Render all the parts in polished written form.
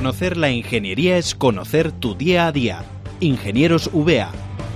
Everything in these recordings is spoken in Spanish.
Conocer la ingeniería es conocer tu día a día. Ingenieros VA.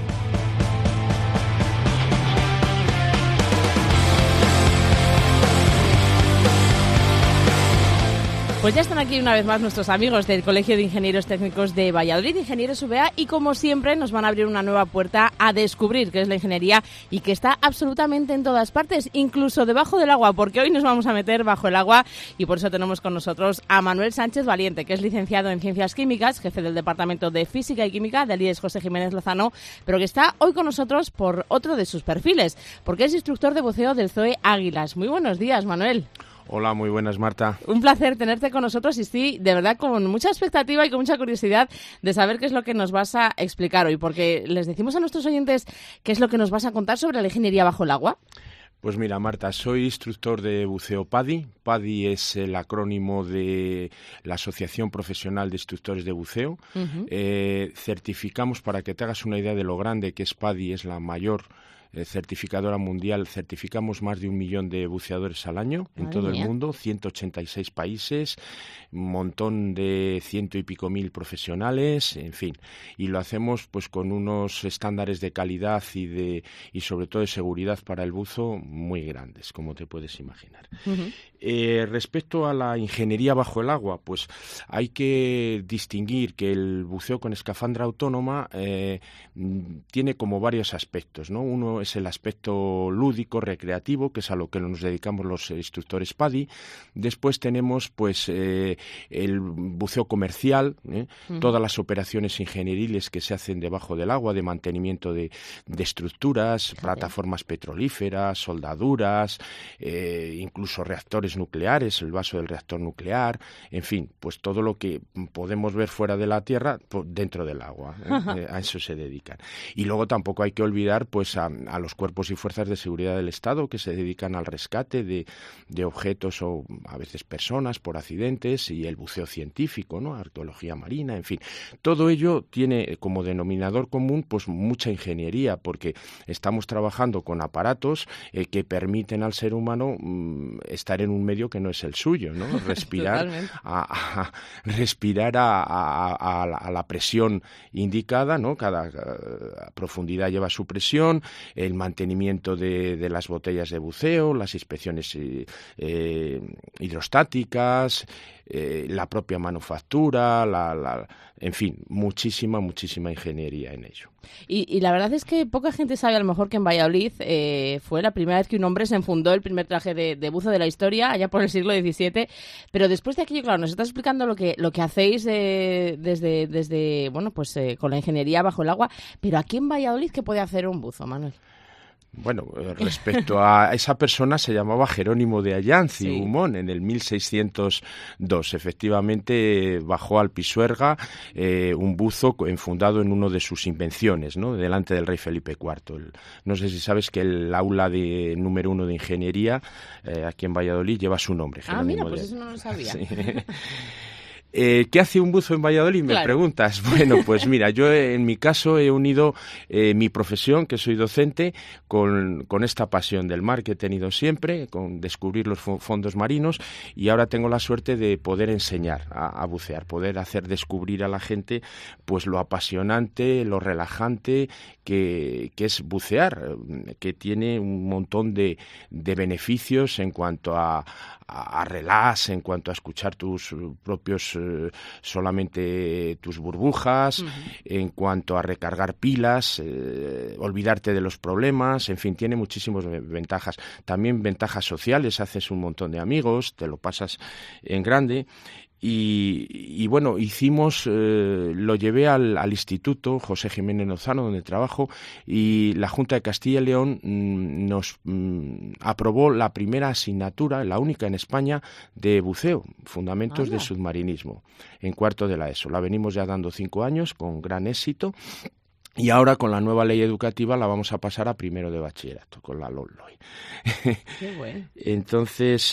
Pues ya están aquí una vez más nuestros amigos del Colegio de Ingenieros Técnicos de Valladolid, Ingenieros VA, y como siempre nos van a abrir una nueva puerta a descubrir qué es la ingeniería y que está absolutamente en todas partes, incluso debajo del agua, porque hoy nos vamos a meter bajo el agua y por eso tenemos con nosotros a Manuel Sánchez Valiente, que es licenciado en Ciencias Químicas, jefe del Departamento de Física y Química del IES José Jiménez Lozano, pero que está hoy con nosotros por otro de sus perfiles, porque es instructor de buceo del ZOE Águilas. Muy buenos días, Manuel. Hola, muy buenas, Marta. Un placer tenerte con nosotros y sí, de verdad, con mucha expectativa y con mucha curiosidad de saber qué es lo que nos vas a explicar hoy, porque les decimos a nuestros oyentes qué es lo que nos vas a contar sobre la ingeniería bajo el agua. Pues mira, Marta, soy instructor de buceo PADI. PADI es el acrónimo de la Asociación Profesional de Instructores de Buceo. Certificamos, para que te hagas una idea de lo grande que es PADI, es la mayor certificadora mundial, certificamos más de 1 millón de buceadores al año en todo el mundo, 186 países, un montón de 100 y pico mil profesionales, en fin, y lo hacemos pues con unos estándares de calidad y sobre todo de seguridad para el buzo muy grandes, como te puedes imaginar. Respecto a la ingeniería bajo el agua, pues hay que distinguir que el buceo con escafandra autónoma tiene como varios aspectos, ¿no? Uno es el aspecto lúdico, recreativo, que es a lo que nos dedicamos los instructores PADI. Después tenemos pues el buceo comercial, todas las operaciones ingenieriles que se hacen debajo del agua, de mantenimiento de estructuras, plataformas petrolíferas, soldaduras, incluso reactores nucleares, el vaso del reactor nuclear, en fin, pues todo lo que podemos ver fuera de la Tierra, pues dentro del agua, a eso se dedican. Y luego tampoco hay que olvidar pues a los cuerpos y fuerzas de seguridad del Estado que se dedican al rescate de objetos o a veces personas por accidentes, y el buceo científico, ¿no? Arqueología marina, en fin. Todo ello tiene como denominador común pues mucha ingeniería, porque estamos trabajando con aparatos que permiten al ser humano estar en un medio que no es el suyo, ¿no? Respirar a la presión indicada, ¿no? Cada profundidad lleva su presión, el mantenimiento de las botellas de buceo, las inspecciones hidrostáticas, la propia manufactura, en fin, muchísima ingeniería en ello. Y la verdad es que poca gente sabe, a lo mejor, que en Valladolid fue la primera vez que un hombre se enfundó el primer traje de buzo de la historia, allá por el siglo XVII, pero después de aquello, claro, nos estás explicando lo que hacéis desde bueno, pues con la ingeniería bajo el agua, pero aquí en Valladolid, ¿qué puede hacer un buzo, Manuel? Bueno, respecto a esa persona, se llamaba Jerónimo de Allanz y Humón en el 1602. Efectivamente, bajó al Pisuerga un buzo enfundado en uno de sus invenciones, ¿no? Delante del rey Felipe IV. No sé si sabes que el aula número 1 de ingeniería aquí en Valladolid lleva su nombre. Mira, pues eso no lo sabía. Sí. ¿Qué hace un buzo en Valladolid? Me preguntas. Bueno, pues mira, yo en mi caso he unido mi profesión, que soy docente, con esta pasión del mar que he tenido siempre, con descubrir los fondos marinos, y ahora tengo la suerte de poder enseñar a bucear, poder hacer descubrir a la gente pues lo apasionante, lo relajante que es bucear, que tiene un montón de beneficios en cuanto a relax, en cuanto a escuchar tus propios solamente tus burbujas, en cuanto a recargar pilas, olvidarte de los problemas, en fin, tiene muchísimas ventajas. También ventajas sociales, haces un montón de amigos, te lo pasas en grande. Y bueno, lo llevé al Instituto José Jiménez Lozano, donde trabajo, y la Junta de Castilla y León nos aprobó la primera asignatura, la única en España, de buceo, fundamentos de submarinismo, en cuarto de la ESO. La venimos ya dando 5 años con gran éxito. Y ahora con la nueva ley educativa la vamos a pasar a primero de bachillerato, con la LOMLOE. Qué bueno. Entonces,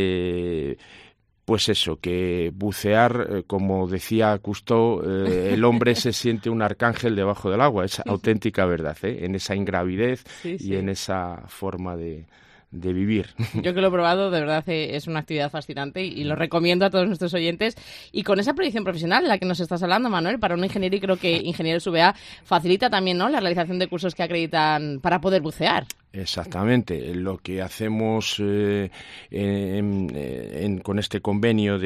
pues eso, que bucear, como decía Cousteau, el hombre se siente un arcángel debajo del agua, es auténtica verdad, en esa ingravidez y en esa forma de vivir. Yo que lo he probado, de verdad es una actividad fascinante y lo recomiendo a todos nuestros oyentes. Y con esa proyección profesional de la que nos estás hablando, Manuel, para un ingeniero, y creo que Ingenieros VA facilita también, ¿no?, la realización de cursos que acreditan para poder bucear. Exactamente. Lo que hacemos con este convenio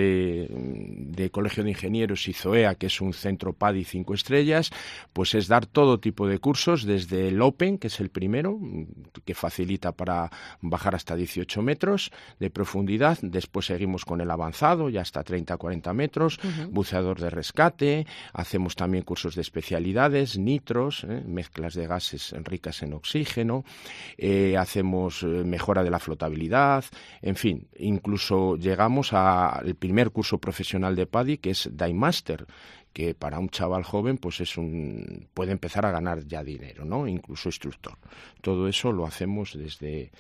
de Colegio de Ingenieros y ZOEA, que es un centro PADI 5 estrellas, pues es dar todo tipo de cursos, desde el Open, que es el primero, que facilita para bajar hasta 18 metros de profundidad. Después seguimos con el avanzado, ya hasta 30-40 metros, buceador de rescate. Hacemos también cursos de especialidades, nitros, mezclas de gases ricas en oxígeno. Hacemos mejora de la flotabilidad, en fin, incluso llegamos al primer curso profesional de PADI, que es Dive Master, que para un chaval joven pues puede empezar a ganar ya dinero, ¿no? Incluso instructor. Todo eso lo hacemos desde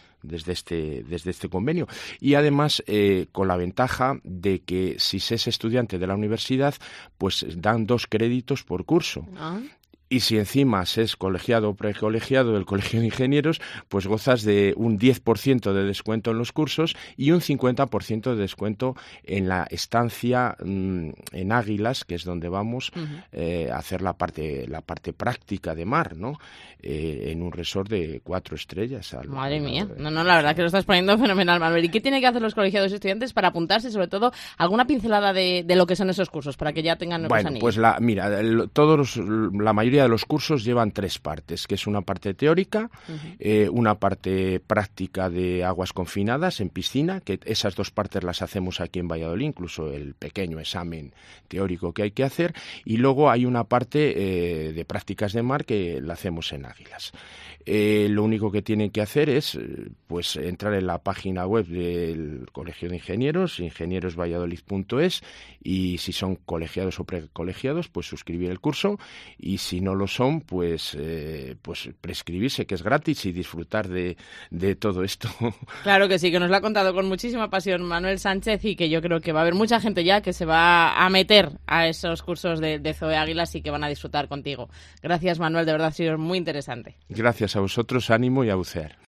este convenio. Y además con la ventaja de que si se es estudiante de la universidad, pues dan 2 créditos por curso. Y si encima es colegiado o precolegiado del Colegio de Ingenieros, pues gozas de un 10% de descuento en los cursos y un 50% de descuento en la estancia en Águilas, que es donde vamos a hacer la parte práctica de mar, ¿no? En un resort de 4 estrellas. Madre mía. No, la verdad que lo estás poniendo fenomenal, Manuel. ¿Y qué tienen que hacer los colegiados y estudiantes para apuntarse? Sobre todo, alguna pincelada de lo que son esos cursos, para que ya tengan nuevos anillos. Pues la mayoría de los cursos llevan 3 partes, que es una parte teórica, una parte práctica de aguas confinadas en piscina, que esas 2 partes las hacemos aquí en Valladolid, incluso el pequeño examen teórico que hay que hacer, y luego hay una parte de prácticas de mar que la hacemos en Águilas. Lo único que tienen que hacer es pues entrar en la página web del Colegio de Ingenieros, ingenierosvalladolid.es, y si son colegiados o precolegiados, pues suscribir el curso, y si no lo son, pues prescribirse, que es gratis, y disfrutar de todo esto. Claro que sí, que nos lo ha contado con muchísima pasión Manuel Sánchez, y que yo creo que va a haber mucha gente ya que se va a meter a esos cursos de ZOEA Águilas y que van a disfrutar contigo. Gracias, Manuel, de verdad ha sido muy interesante. Gracias a vosotros, ánimo y a bucear.